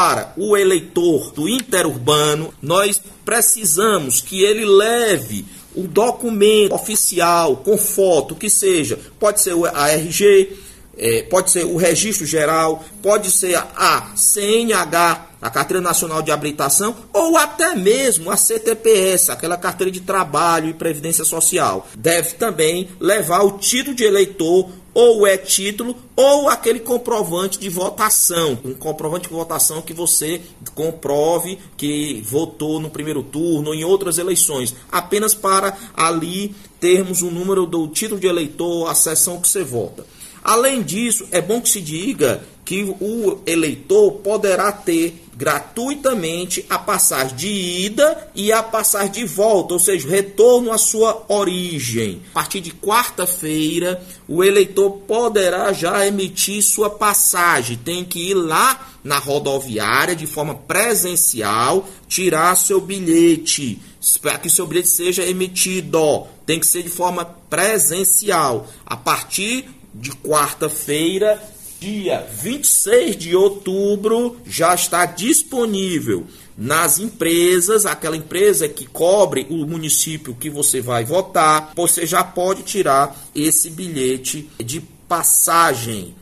para o eleitor do interurbano, nós precisamos que ele leve o documento oficial com foto, que seja, pode ser a RG, pode ser o registro geral, pode ser a CNH, a Carteira Nacional de Habilitação, ou até mesmo a CTPS, aquela carteira de trabalho e previdência social. Deve também levar o título de eleitor, ou título, ou aquele comprovante de votação, um comprovante de votação que você comprove que votou no primeiro turno ou em outras eleições, apenas para ali termos o número do título de eleitor, a seção que você vota. Além disso, é bom que se diga que o eleitor poderá ter gratuitamente a passagem de ida e a passagem de volta, ou seja, retorno à sua origem. A partir de quarta-feira, o eleitor poderá já emitir sua passagem. Tem que ir lá na rodoviária de forma presencial, tirar seu bilhete, para que seu bilhete seja emitido. Tem que ser de forma presencial. A partir de quarta-feira, dia 26 de outubro, já está disponível nas empresas, aquela empresa que cobre o município que você vai votar, você já pode tirar esse bilhete de passagem.